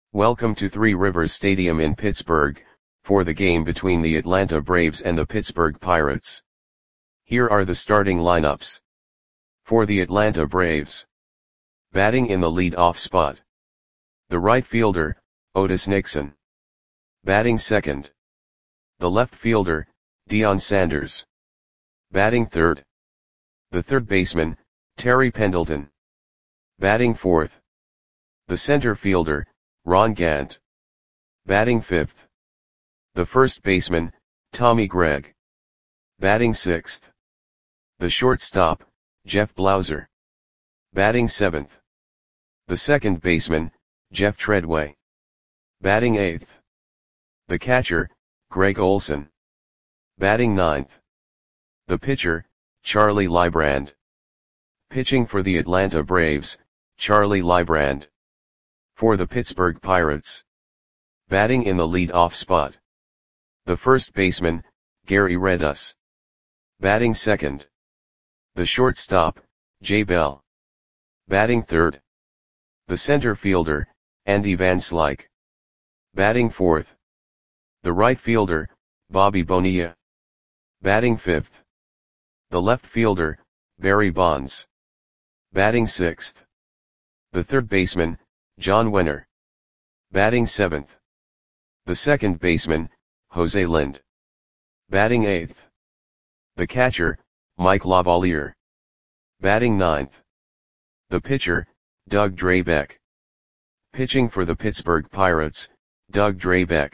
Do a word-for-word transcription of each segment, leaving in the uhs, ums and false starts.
Welcome to Three Rivers Stadium in Pittsburgh, for the game between the Atlanta Braves and the Pittsburgh Pirates. Here are the starting lineups. For the Atlanta Braves. Batting in the lead-off spot. The right fielder, Otis Nixon. Batting second. The left fielder, Deion Sanders. Batting third. The third baseman, Terry Pendleton. Batting fourth. The center fielder, Ron Gant. Batting fifth. The first baseman, Tommy Gregg. Batting sixth. The shortstop, Jeff Blauser. Batting seventh. The second baseman, Jeff Treadway. Batting eighth. The catcher, Greg Olson. Batting ninth. The pitcher, Charlie Leibrand. Pitching for the Atlanta Braves, Charlie Leibrand. For the Pittsburgh Pirates. Batting in the lead-off spot. The first baseman, Gary Redus. Batting second. The shortstop, Jay Bell. Batting third. The center fielder, Andy Van Slyke. Batting fourth. The right fielder, Bobby Bonilla. Batting fifth. The left fielder, Barry Bonds. Batting sixth. The third baseman, John Wenner. Batting seventh. The second baseman, Jose Lind. Batting eighth. The catcher, Mike Lavalier. Batting ninth. The pitcher, Doug Drabek. Pitching for the Pittsburgh Pirates, Doug Drabek.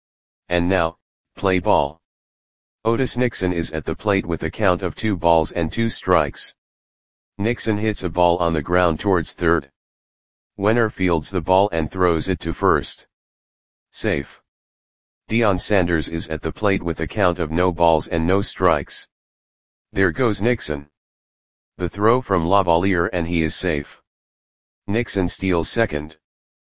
And now, play ball. Otis Nixon is at the plate with a count of two balls and two strikes. Nixon hits a ball on the ground towards third. Wenner fields the ball and throws it to first. Safe. Deion Sanders is at the plate with a count of no balls and no strikes. There goes Nixon. The throw from Lavalier and he is safe. Nixon steals second.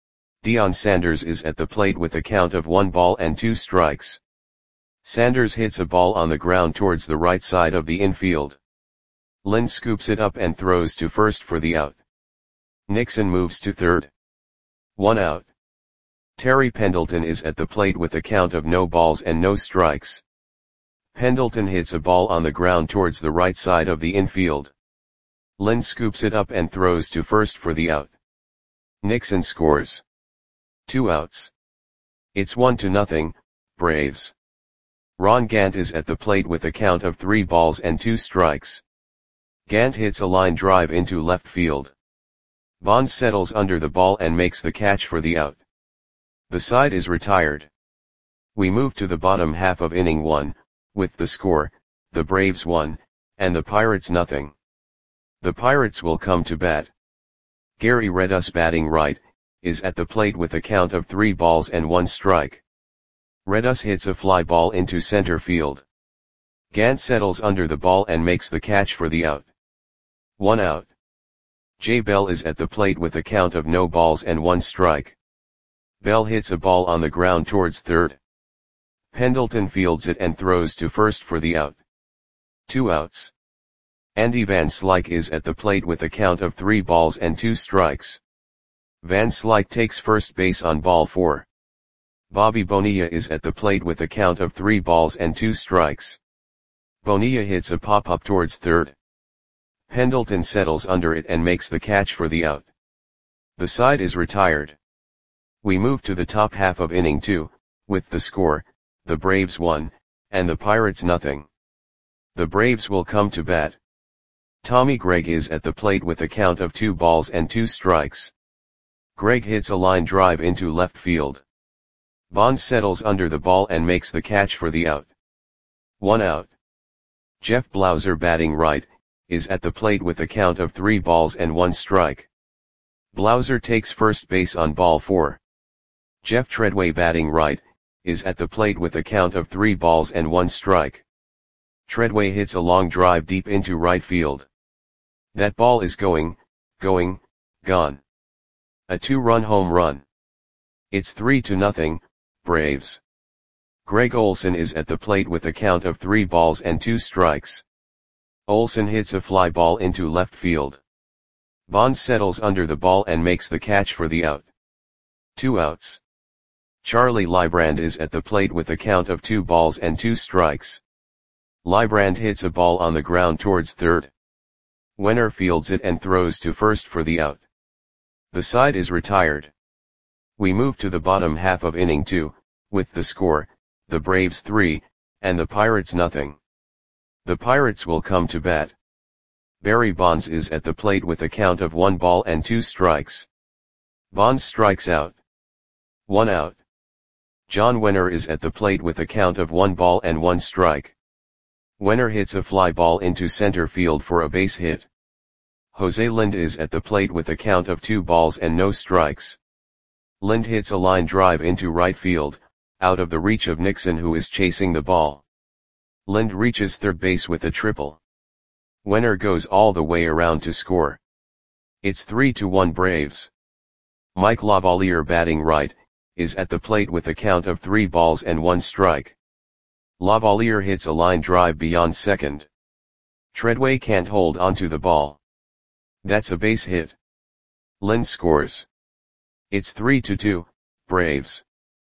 Deion Sanders is at the plate with a count of one ball and two strikes. Sanders hits a ball on the ground towards the right side of the infield. Lind scoops it up and throws to first for the out. Nixon moves to third. One out. Terry Pendleton is at the plate with a count of no balls and no strikes. Pendleton hits a ball on the ground towards the right side of the infield. Lind scoops it up and throws to first for the out. Nixon scores. Two outs. It's one to nothing, Braves. Ron Gant is at the plate with a count of three balls and two strikes. Gant hits a line drive into left field. Bonds settles under the ball and makes the catch for the out. The side is retired. We move to the bottom half of inning one, with the score, the Braves one, and the Pirates nothing. The Pirates will come to bat. Gary Redus batting right, is at the plate with a count of three balls and one strike. Redus hits a fly ball into center field. Gant settles under the ball and makes the catch for the out. One out. Jay Bell is at the plate with a count of no balls and one strike. Bell hits a ball on the ground towards third. Pendleton fields it and throws to first for the out. Two outs. Andy Van Slyke is at the plate with a count of three balls and two strikes. Van Slyke takes first base on ball four. Bobby Bonilla is at the plate with a count of three balls and two strikes. Bonilla hits a pop-up towards third. Pendleton settles under it and makes the catch for the out. The side is retired. We move to the top half of inning two, with the score, the Braves one, and the Pirates nothing. The Braves will come to bat. Tommy Gregg is at the plate with a count of two balls and two strikes. Gregg hits a line drive into left field. Bonds settles under the ball and makes the catch for the out. One out. Jeff Blauser batting right, is at the plate with a count of three balls and one strike. Blauser takes first base on ball four. Jeff Treadway batting right, is at the plate with a count of three balls and one strike. Treadway hits a long drive deep into right field. That ball is going, going, gone. A two-run home run. It's three to nothing, Braves. Greg Olson is at the plate with a count of three balls and two strikes. Olson hits a fly ball into left field. Bonds settles under the ball and makes the catch for the out. Two outs. Charlie Leibrand is at the plate with a count of two balls and two strikes. Leibrand hits a ball on the ground towards third. Wenner fields it and throws to first for the out. The side is retired. We move to the bottom half of inning two, with the score, the Braves three, and the Pirates nothing. The Pirates will come to bat. Barry Bonds is at the plate with a count of one ball and two strikes. Bonds strikes out. One out. John Wenner is at the plate with a count of one ball and one strike. Wenner hits a fly ball into center field for a base hit. Jose Lind is at the plate with a count of two balls and no strikes. Lind hits a line drive into right field, out of the reach of Nixon, who is chasing the ball. Lind reaches third base with a triple. Wenner goes all the way around to score. It's three to one Braves. Mike Lavalier, batting right, is at the plate with a count of three balls and one strike. Lavalier hits a line drive beyond second. Treadway can't hold onto the ball. That's a base hit. Lind scores. It's three to two, Braves.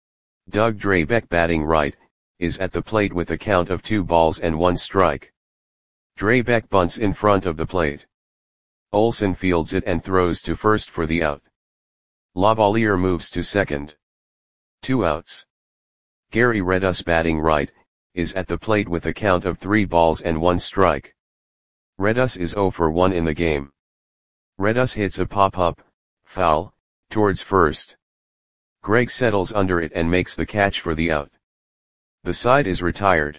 Doug Drabek, batting right, is at the plate with a count of two balls and one strike. Drabek bunts in front of the plate. Olson fields it and throws to first for the out. Lavalier moves to second. Two outs. Gary Redus, batting right, is at the plate with a count of three balls and one strike. Redus is zero for one in the game. Redus hits a pop-up, foul, towards first. Greg settles under it and makes the catch for the out. The side is retired.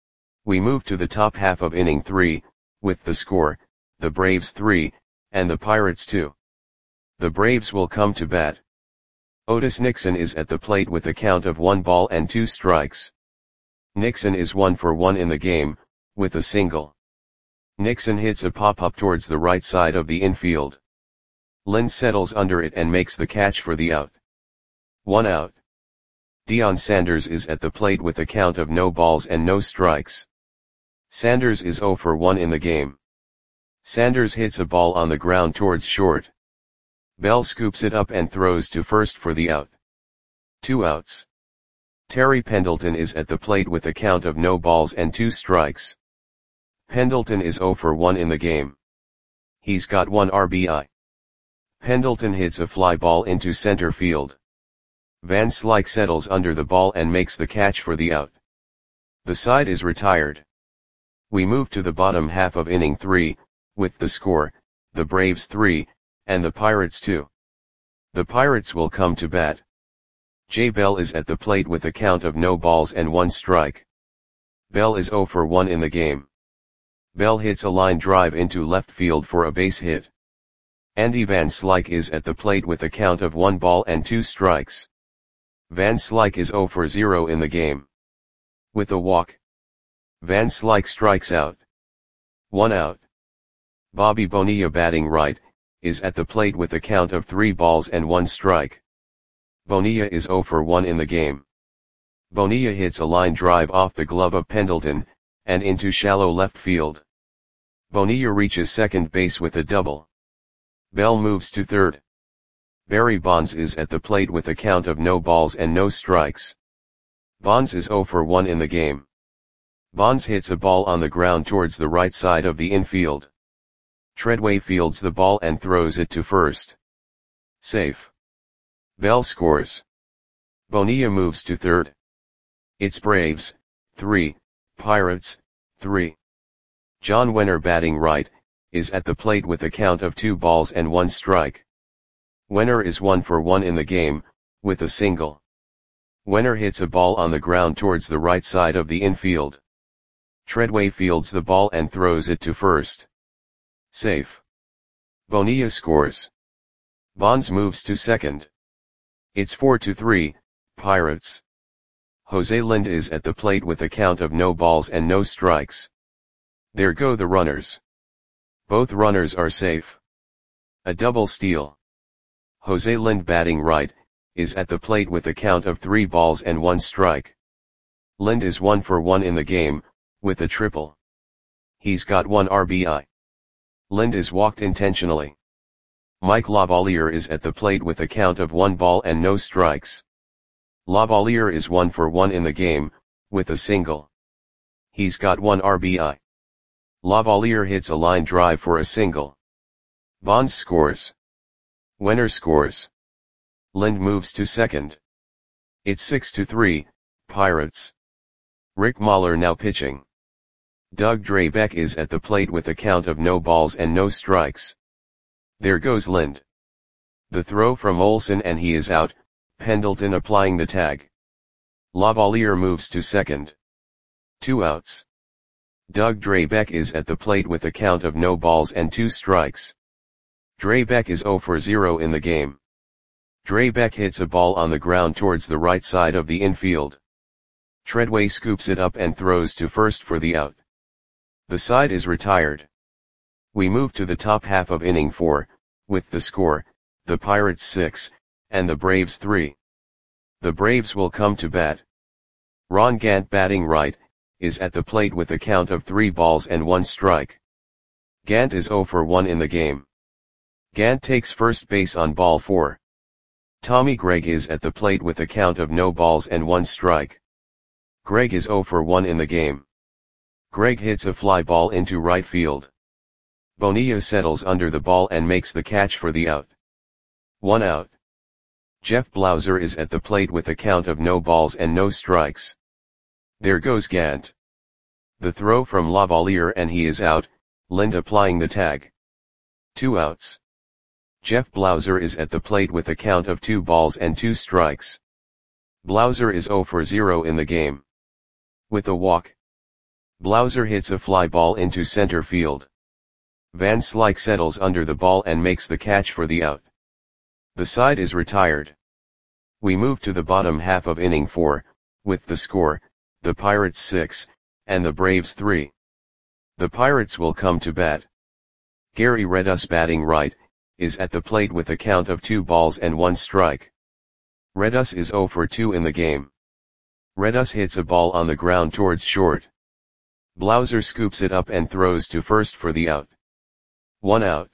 We move to the top half of inning three, with the score, the Braves three, and the Pirates two. The Braves will come to bat. Otis Nixon is at the plate with a count of one ball and two strikes. Nixon is one for one in the game, with a single. Nixon hits a pop-up towards the right side of the infield. Lind settles under it and makes the catch for the out. One out. Deion Sanders is at the plate with a count of no balls and no strikes. Sanders is zero for one in the game. Sanders hits a ball on the ground towards short. Bell scoops it up and throws to first for the out. Two outs. Terry Pendleton is at the plate with a count of no balls and two strikes. Pendleton is zero for one in the game. He's got one R B I. Pendleton hits a fly ball into center field. Van Slyke settles under the ball and makes the catch for the out. The side is retired. We move to the bottom half of inning three, with the score, the Braves three, and the Pirates two. The Pirates will come to bat. Jay Bell is at the plate with a count of no balls and one strike. Bell is zero for one in the game. Bell hits a line drive into left field for a base hit. Andy Van Slyke is at the plate with a count of one ball and two strikes. Van Slyke is zero for zero in the game. With a walk. Van Slyke strikes out. One out. Bobby Bonilla, batting right, is at the plate with a count of three balls and one strike. Bonilla is zero for one in the game. Bonilla hits a line drive off the glove of Pendleton, and into shallow left field. Bonilla reaches second base with a double. Bell moves to third. Barry Bonds is at the plate with a count of no balls and no strikes. Bonds is zero for one in the game. Bonds hits a ball on the ground towards the right side of the infield. Treadway fields the ball and throws it to first. Safe. Bell scores. Bonilla moves to third. It's Braves, three, Pirates, three. John Wenner, batting right, is at the plate with a count of two balls and one strike. Wenner is one for one in the game, with a single. Wenner hits a ball on the ground towards the right side of the infield. Treadway fields the ball and throws it to first. Safe. Bonilla scores. Bonds moves to second. It's four to three, Pirates. Jose Lind is at the plate with a count of no balls and no strikes. There go the runners. Both runners are safe. A double steal. Jose Lind, batting right, is at the plate with a count of three balls and one strike. Lind is one for one in the game, with a triple. He's got one R B I. Lind is walked intentionally. Mike Lavalier is at the plate with a count of one ball and no strikes. Lavalier is one for one in the game, with a single. He's got one R B I. Lavalier hits a line drive for a single. Bonds scores. Wenner scores. Lind moves to second. It's six to three, Pirates. Rick Mahler now pitching. Doug Drabek is at the plate with a count of no balls and no strikes. There goes Lind. The throw from Olson and he is out, Pendleton applying the tag. Lavalier moves to second. Two outs. Doug Drabek is at the plate with a count of no balls and two strikes. Drabek is zero for zero in the game. Drabek hits a ball on the ground towards the right side of the infield. Treadway scoops it up and throws to first for the out. The side is retired. We move to the top half of inning four, with the score, the Pirates six, and the Braves three. The Braves will come to bat. Ron Gant, batting right, is at the plate with a count of three balls and one strike. Gant is zero for one in the game. Gant takes first base on ball four. Tommy Gregg is at the plate with a count of no balls and one strike. Gregg is zero for one in the game. Gregg hits a fly ball into right field. Bonilla settles under the ball and makes the catch for the out. One out. Jeff Blauser is at the plate with a count of no balls and no strikes. There goes Gant. The throw from Lavalier and he is out, Lind applying the tag. Two outs. Jeff Blauser is at the plate with a count of two balls and two strikes. Blauser is zero for zero in the game. With a walk. Blauser hits a fly ball into center field. Van Slyke settles under the ball and makes the catch for the out. The side is retired. We move to the bottom half of inning four, with the score, the Pirates six, and the Braves three. The Pirates will come to bat. Gary Redus, batting right, is at the plate with a count of two balls and one strike. Redus is zero for two in the game. Redus hits a ball on the ground towards short. Blauser scoops it up and throws to first for the out. One out.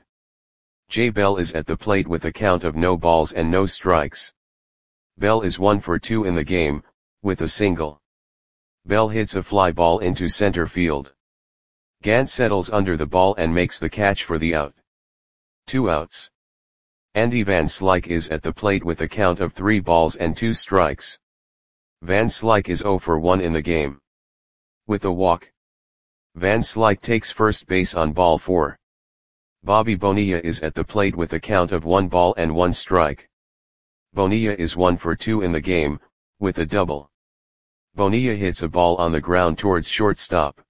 Jay Bell is at the plate with a count of no balls and no strikes. Bell is one for two in the game, with a single. Bell hits a fly ball into center field. Gant settles under the ball and makes the catch for the out. Two outs. Andy Van Slyke is at the plate with a count of three balls and two strikes. Van Slyke is zero for one in the game. With a walk. Van Slyke takes first base on ball four. Bobby Bonilla is at the plate with a count of one ball and one strike. Bonilla is one for two in the game, with a double. Bonilla hits a ball on the ground towards shortstop.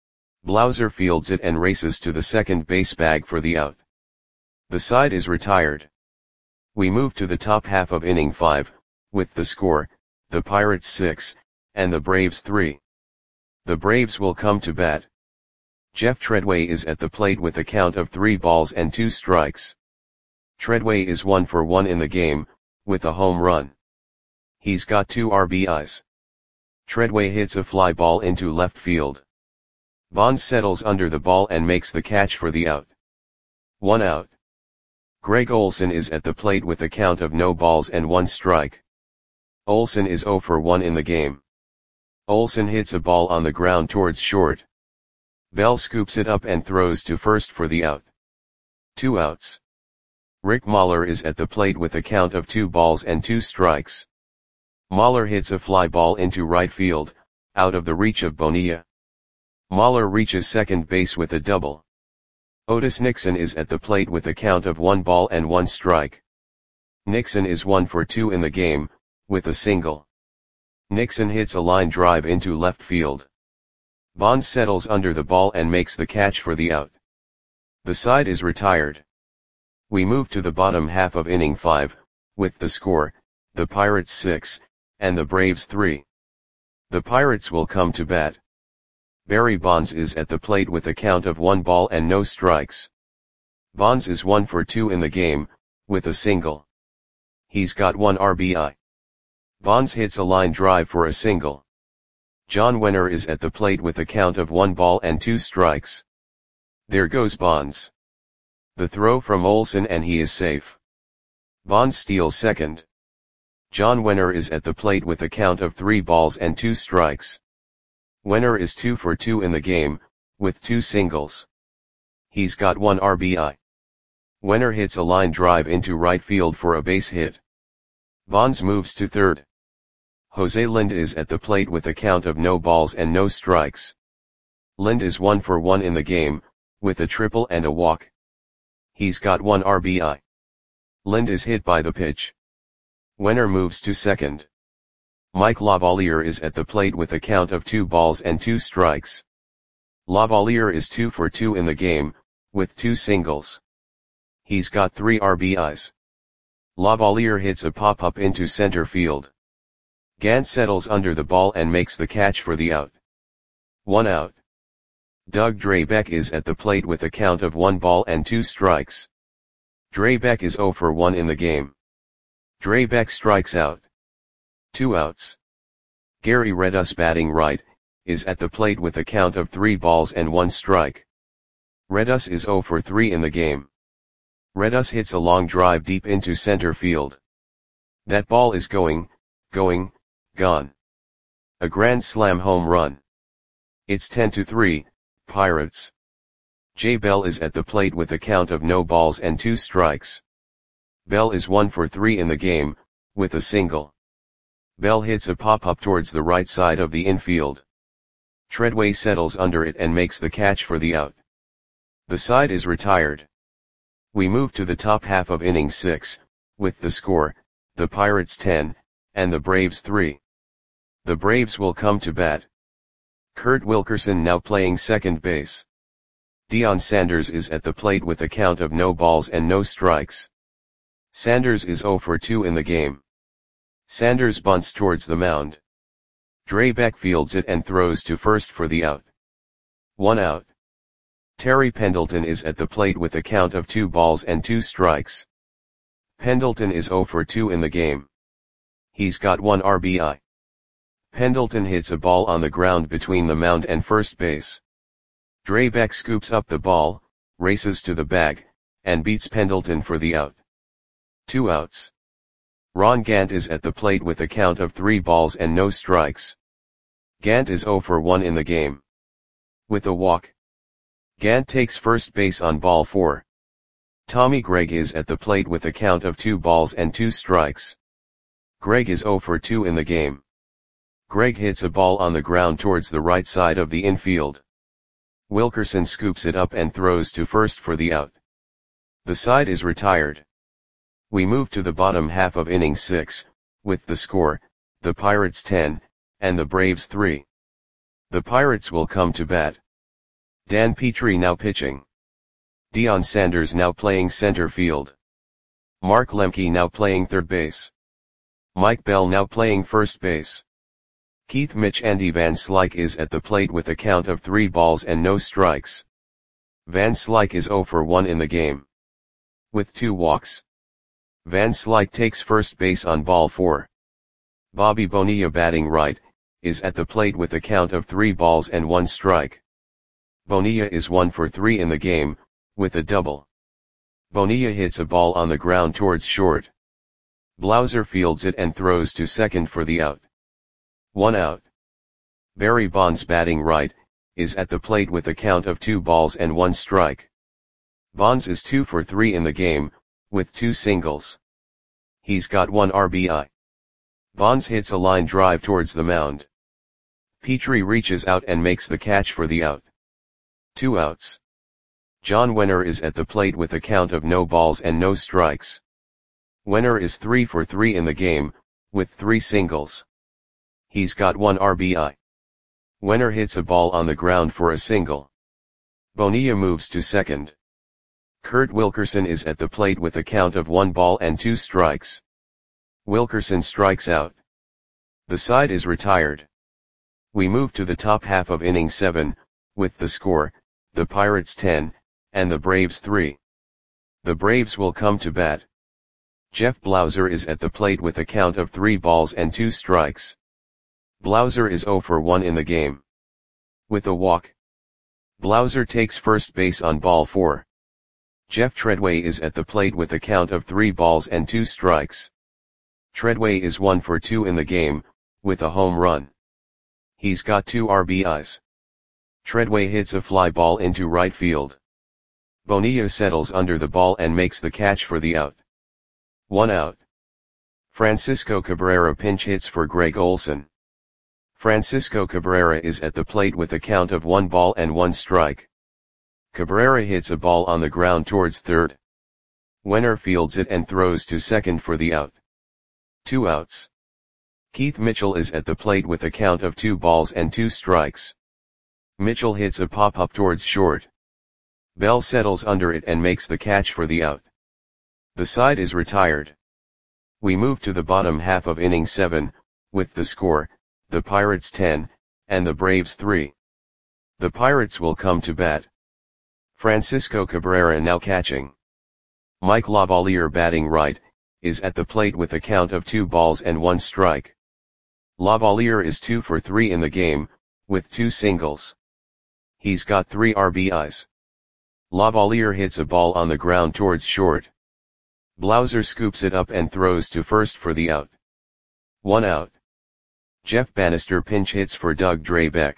Blauser fields it and races to the second base bag for the out. The side is retired. We move to the top half of inning five, with the score, the Pirates six, and the Braves three. The Braves will come to bat. Jeff Treadway is at the plate with a count of three balls and two strikes. Treadway is one for one in the game, with a home run. He's got two R B Is. Treadway hits a fly ball into left field. Bonds settles under the ball and makes the catch for the out. One out. Greg Olson is at the plate with a count of no balls and one strike. Olson is zero for one in the game. Olson hits a ball on the ground towards short. Bell scoops it up and throws to first for the out. Two outs. Rick Mahler is at the plate with a count of two balls and two strikes. Mahler hits a fly ball into right field, out of the reach of Bonilla. Mahler reaches second base with a double. Otis Nixon is at the plate with a count of one ball and one strike. Nixon is one for two in the game, with a single. Nixon hits a line drive into left field. Bonds settles under the ball and makes the catch for the out. The side is retired. We move to the bottom half of inning five, with the score, the Pirates six, and the Braves three. The Pirates will come to bat. Barry Bonds is at the plate with a count of one ball and no strikes. Bonds is one for two in the game, with a single. He's got one R B I. Bonds hits a line drive for a single. John Wenner is at the plate with a count of one ball and two strikes. There goes Bonds. The throw from Olsen and he is safe. Bonds steals second. John Wenner is at the plate with a count of three balls and two strikes. Wenner is two for two in the game, with two singles. He's got one R B I. Wenner hits a line drive into right field for a base hit. Bonds moves to third. Jose Lind is at the plate with a count of no balls and no strikes. Lind is one for one in the game, with a triple and a walk. He's got one R B I. Lind is hit by the pitch. Wenner moves to second. Mike Lavalier is at the plate with a count of two balls and two strikes. Lavalier is two for two in the game, with two singles. He's got three R B Is. Lavalier hits a pop-up into center field. Gant settles under the ball and makes the catch for the out. One out. Doug Drabek is at the plate with a count of one ball and two strikes. Drabek is zero for one in the game. Drabek strikes out. Two outs. Gary Redus, batting right, is at the plate with a count of three balls and one strike. Redus is zero for three in the game. Redus hits a long drive deep into center field. That ball is going, going, gone. A grand slam home run. It's ten to three, Pirates. Jay Bell is at the plate with a count of no balls and two strikes. Bell is one for three in the game, with a single. Bell hits a pop-up towards the right side of the infield. Treadway settles under it and makes the catch for the out. The side is retired. We move to the top half of inning six, with the score, the Pirates ten, and the Braves three. The Braves will come to bat. Kurt Wilkerson now playing second base. Deion Sanders is at the plate with a count of no balls and no strikes. Sanders is zero for two in the game. Sanders bunts towards the mound. Drabek fields it and throws to first for the out. One out. Terry Pendleton is at the plate with a count of two balls and two strikes. Pendleton is zero for two in the game. He's got one R B I. Pendleton hits a ball on the ground between the mound and first base. Drabek scoops up the ball, races to the bag, and beats Pendleton for the out. Two outs. Ron Gant is at the plate with a count of three balls and no strikes. Gant is zero for one in the game. With a walk. Gant takes first base on ball four. Tommy Gregg is at the plate with a count of two balls and two strikes. Gregg is zero for two in the game. Gregg hits a ball on the ground towards the right side of the infield. Wilkerson scoops it up and throws to first for the out. The side is retired. We move to the bottom half of inning six, with the score, the Pirates ten, and the Braves three. The Pirates will come to bat. Dan Petrie now pitching. Deion Sanders now playing center field. Mark Lemke now playing third base. Mike Bell now playing first base. Keith Mitch Andy Van Slyke is at the plate with a count of three balls and no strikes. Van Slyke is zero for one in the game. With two walks. Van Slyke takes first base on ball four. Bobby Bonilla, batting right, is at the plate with a count of three balls and one strike. Bonilla is one for three in the game, with a double. Bonilla hits a ball on the ground towards short. Blauser fields it and throws to second for the out. One out. Barry Bonds, batting right, is at the plate with a count of two balls and one strike. Bonds is two for three in the game, with two singles. He's got one R B I. Bonds hits a line drive towards the mound. Petrie reaches out and makes the catch for the out. Two outs. John Wenner is at the plate with a count of no balls and no strikes. Wenner is three for three in the game, with three singles. He's got one R B I. Wenner hits a ball on the ground for a single. Bonilla moves to second. Kurt Wilkerson is at the plate with a count of one ball and two strikes. Wilkerson strikes out. The side is retired. We move to the top half of inning seven, with the score, the Pirates ten, and the Braves three. The Braves will come to bat. Jeff Blauser is at the plate with a count of three balls and two strikes. Blauser is zero for one in the game. With a walk. Blauser takes first base on ball four. Jeff Treadway is at the plate with a count of three balls and two strikes. Treadway is one for two in the game, with a home run. He's got two R B Is. Treadway hits a fly ball into right field. Bonilla settles under the ball and makes the catch for the out. One out. Francisco Cabrera pinch hits for Greg Olson. Francisco Cabrera is at the plate with a count of one ball and one strike. Cabrera hits a ball on the ground towards third. Wenner fields it and throws to second for the out. Two outs. Keith Mitchell is at the plate with a count of two balls and two strikes. Mitchell hits a pop-up towards short. Bell settles under it and makes the catch for the out. The side is retired. We move to the bottom half of inning seven, with the score, the Pirates ten, and the Braves three. The Pirates will come to bat. Francisco Cabrera now catching. Mike Lavalier batting right, is at the plate with a count of two balls and one strike. Lavalier is two for three in the game, with two singles. He's got three R B Is. Lavalier hits a ball on the ground towards short. Blauser scoops it up and throws to first for the out. One out. Jeff Bannister pinch hits for Doug Drabek.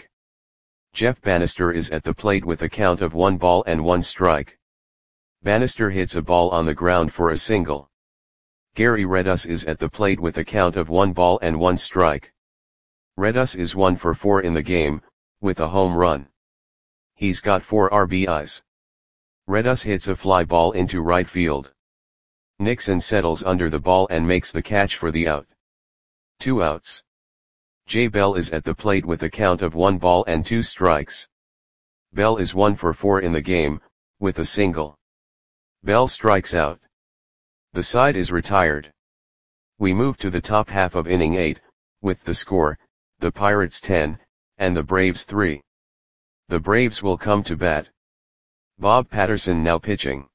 Jeff Bannister is at the plate with a count of one ball and one strike. Bannister hits a ball on the ground for a single. Gary Redus is at the plate with a count of one ball and one strike. Redus is one for four in the game, with a home run. He's got four R B Is. Redus hits a fly ball into right field. Nixon settles under the ball and makes the catch for the out. Two outs. Jay Bell is at the plate with a count of one ball and two strikes. Bell is one for four in the game, with a single. Bell strikes out. The side is retired. We move to the top half of inning eight, with the score, the Pirates ten, and the Braves three. The Braves will come to bat. Bob Patterson now pitching.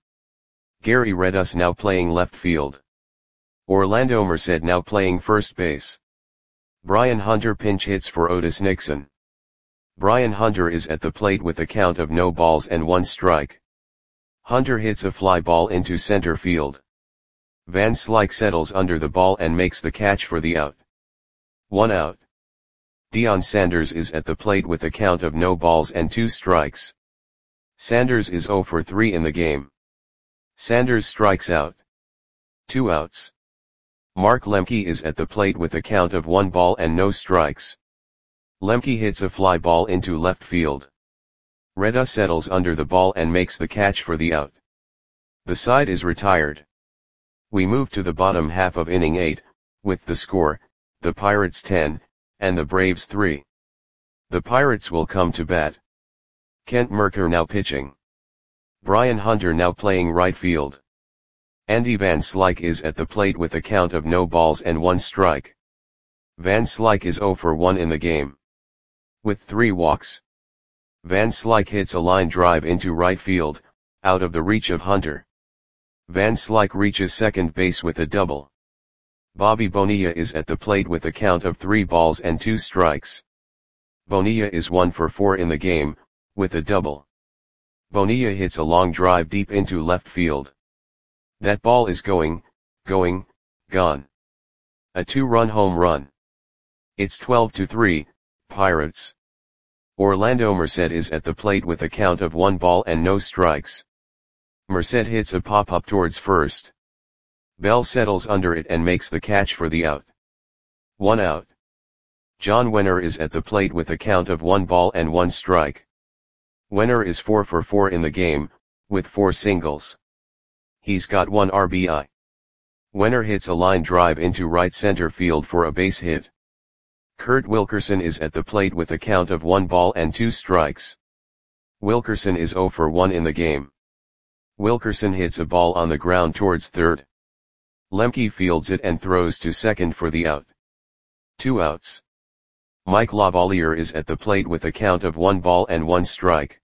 Gary Redus now playing left field. Orlando Merced now playing first base. Brian Hunter pinch hits for Otis Nixon. Brian Hunter is at the plate with a count of no balls and one strike. Hunter hits a fly ball into center field. Van Slyke settles under the ball and makes the catch for the out. One out. Deion Sanders is at the plate with a count of no balls and two strikes. Sanders is zero for three in the game. Sanders strikes out. Two outs. Mark Lemke is at the plate with a count of one ball and no strikes. Lemke hits a fly ball into left field. Redus settles under the ball and makes the catch for the out. The side is retired. We move to the bottom half of inning eight, with the score, the Pirates ten, and the Braves three. The Pirates will come to bat. Kent Mercker now pitching. Brian Hunter now playing right field. Andy Van Slyke is at the plate with a count of no balls and one strike. Van Slyke is zero for one in the game. With three walks. Van Slyke hits a line drive into right field, out of the reach of Hunter. Van Slyke reaches second base with a double. Bobby Bonilla is at the plate with a count of three balls and two strikes. Bonilla is one for four in the game, with a double. Bonilla hits a long drive deep into left field. That ball is going, going, gone. A two-run home run. It's twelve to three, Pirates. Orlando Merced is at the plate with a count of one ball and no strikes. Merced hits a pop-up towards first. Bell settles under it and makes the catch for the out. One out. John Wenner is at the plate with a count of one ball and one strike. Wenner is four for four in the game, with four singles. He's got one R B I. Wenner hits a line drive into right center field for a base hit. Kurt Wilkerson is at the plate with a count of one ball and two strikes. Wilkerson is zero for one in the game. Wilkerson hits a ball on the ground towards third. Lemke fields it and throws to second for the out. Two outs. Mike Lavalier is at the plate with a count of one ball and one strike.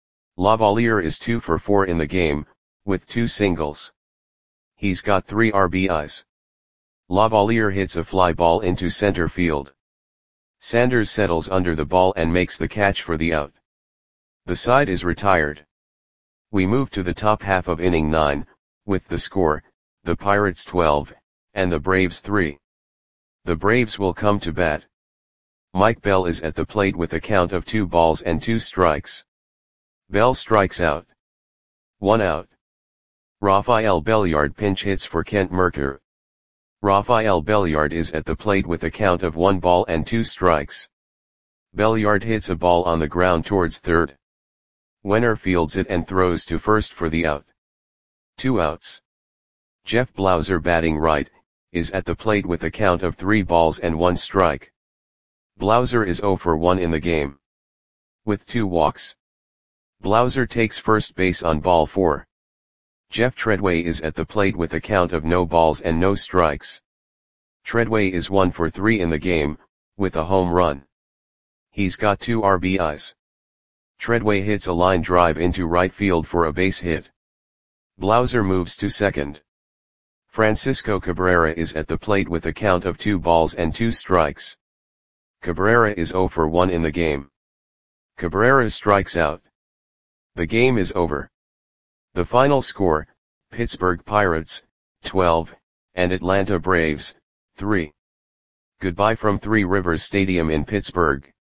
Lavalier is two for four in the game, with two singles. He's got three R B Is. Lavalier hits a fly ball into center field. Sanders settles under the ball and makes the catch for the out. The side is retired. We move to the top half of inning nine, with the score, the Pirates twelve, and the Braves three. The Braves will come to bat. Mike Bell is at the plate with a count of two balls and two strikes. Bell strikes out. One out. Rafael Belliard pinch hits for Kent Mercker. Rafael Belliard is at the plate with a count of one ball and two strikes. Belliard hits a ball on the ground towards third. Wenner fields it and throws to first for the out. Two outs. Jeff Blauser, batting right, is at the plate with a count of three balls and one strike. Blauser is zero for one in the game. With two walks. Blauser takes first base on ball four. Jeff Treadway is at the plate with a count of no balls and no strikes. Treadway is one for three in the game, with a home run. He's got two R B Is. Treadway hits a line drive into right field for a base hit. Blauser moves to second. Francisco Cabrera is at the plate with a count of two balls and two strikes. Cabrera is zero for one in the game. Cabrera strikes out. The game is over. The final score, Pittsburgh Pirates, twelve, and Atlanta Braves, three. Goodbye from Three Rivers Stadium in Pittsburgh.